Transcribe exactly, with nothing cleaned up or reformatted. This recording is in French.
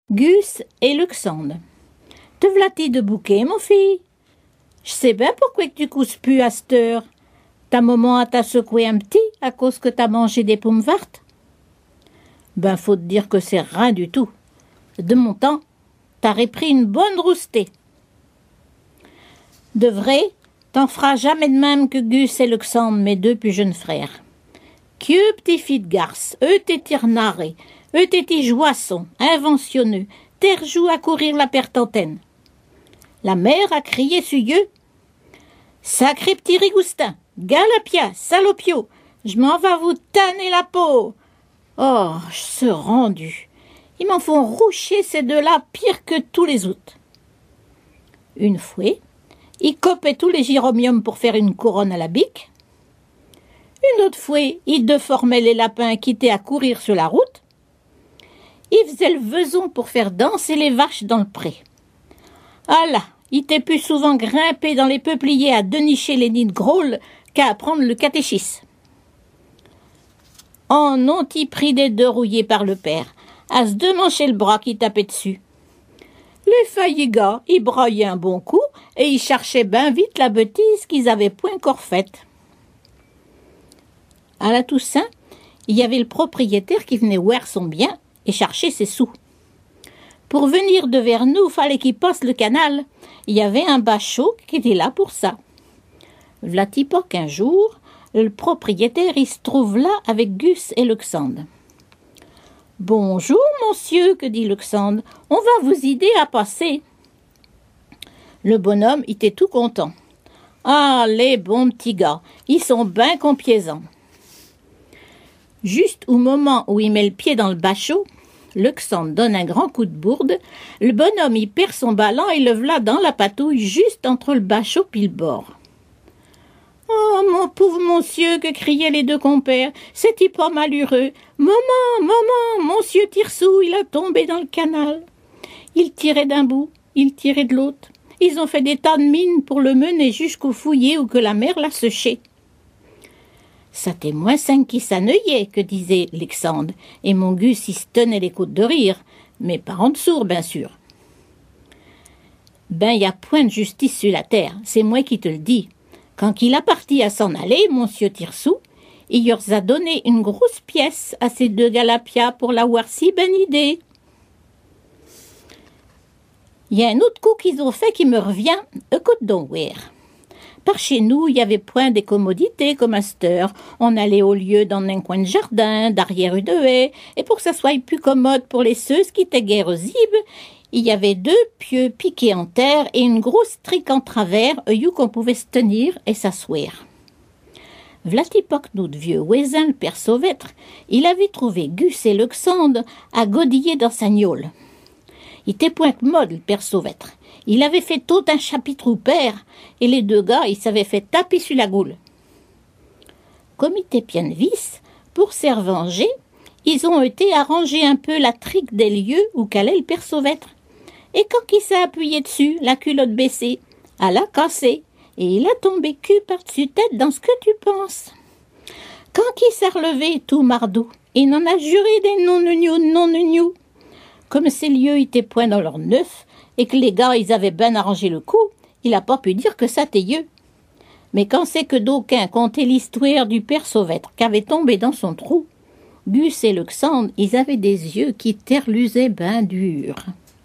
Gus et Luxande. Te v'là-t-il de bouquet, mon fille? Je sais bien pourquoi que tu cousses plus à cette heure. Ta maman a t'a secoué un petit à cause que t'as mangé des pommes vertes. Ben, faut te dire que c'est rien du tout. De mon temps, t'aurais pris une bonne roustée. De vrai, t'en feras jamais de même que Gus et Luxande, mes deux plus jeunes frères. Qu'eux petits filles de garce, eux t'étis renarés, eux t'étis joissons, inventionneux, terre joue à courir la pertantenne. La mère a crié suyeux. Sacré petit rigoustin, galapia, salopio, je m'en vais vous tanner la peau. Oh, je suis rendu. Ils m'en font roucher ces deux-là pire que tous les autres. Une fois, ils copaient tous les gyromiums pour faire une couronne à la bique. Une autre fois, ils déformaient les lapins qui étaient à courir sur la route. Ils faisaient le veson pour faire danser les vaches dans le pré. Ah là, ils étaient plus souvent grimpés dans les peupliers à dénicher les nids de grôle qu'à apprendre le catéchisme. En ont-ils pris des deux rouillés par le père, à se démancher le bras qui tapait dessus. Les faillis gars, ils braillaient un bon coup et ils cherchaient bien vite la bêtise qu'ils avaient point encore faite. À la Toussaint, il y avait le propriétaire qui venait voir son bien et chercher ses sous. Pour venir de vers nous, fallait qu'il passe le canal. Il y avait un bachot qui était là pour ça. V'là-t-il pas qu'un jour, le propriétaire il se trouve là avec Gus et Luxande. « Bonjour, monsieur, que dit Luxande, on va vous aider à passer. » Le bonhomme était tout content. « Ah, les bons petits gars, ils sont bien complaisants. » Juste au moment où il met le pied dans le bachot, Luxande donne un grand coup de bourde, le bonhomme y perd son ballon et le v'là dans la patouille juste entre le bachot et le bord. « Oh, mon pauvre monsieur, que criaient les deux compères, c'est-il pas malheureux? Maman, maman, monsieur Tirsou, il a tombé dans le canal. » Il tirait d'un bout, il tirait de l'autre. Ils ont fait des tas de mines pour le mener jusqu'au fouillet où que la mer l'a séché. Ça t'est moins cinq qui s'anneuillait, que disait Luxande, et mon Gus il se tenait les côtes de rire, mais pas en dessous, bien sûr. Ben, y a point de justice sur la terre, c'est moi qui te le dis. Quand il a parti à s'en aller, monsieur Tirsou, il leur a donné une grosse pièce à ces deux galapias pour l'avoir si bonne idée. Il y a un autre coup qu'ils ont fait qui me revient, écoute donc, voir. Par chez nous, il y avait point des commodités comme à cette heure. On allait au lieu dans un coin de jardin, derrière une haie, et pour que ça soit plus commode pour les ceux qui étaient guère aux ibes, il y avait deux pieux piqués en terre et une grosse trique en travers, où qu'on pouvait se tenir et s'asseoir. V'là-t-il pas que notre vieux voisin, le père Sauvêtre, il avait trouvé Gus et Luxande à godiller dans sa gnôle. Il était point que mode, le père Sauvêtre. Il avait fait tout un chapitre au père, et les deux gars, ils s'avaient fait taper sur la goule. Comme il était bien vis, pour se venger, ils ont été arranger un peu la trique des lieux où qu'allait le père Sauvêtre. Et quand il s'est appuyé dessus, la culotte baissée, elle a cassé, et il a tombé cul par-dessus tête dans ce que tu penses. Quand il s'est relevé tout mardou, il en a juré des non-unions, non-unions. Comme ces lieux étaient point dans leur neuf, et que les gars, ils avaient bien arrangé le coup, il a pas pu dire que ça t'ayeux. Mais quand c'est que d'aucuns contaient l'histoire du père Sauvêtre qui avait tombé dans son trou, Gus et Luxande, ils avaient des yeux qui terlusaient ben dur.